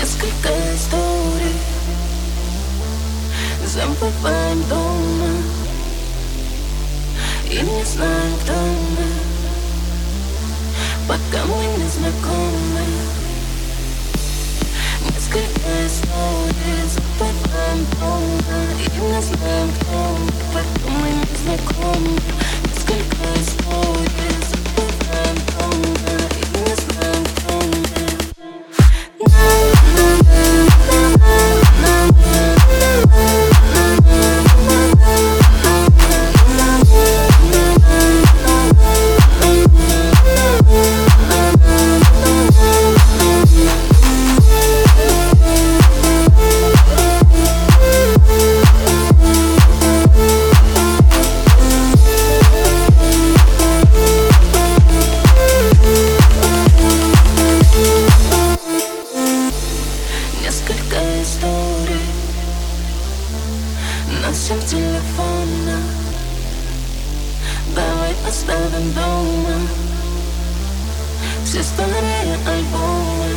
Несколько историй забываем дома и не знаем, кто мы, пока мы не знакомы. Несколько историй забываем дома и не знаем, кто мы, пока мы не знакомы. Несколько историй забываем дома и не знаем, кто мы. Несколько историй на всем телефона. Давай оставим дома все старые альбомы.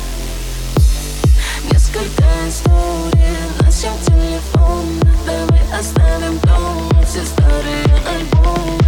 Несколько историй на всем телефона. Давай оставим дома все старые альбомы.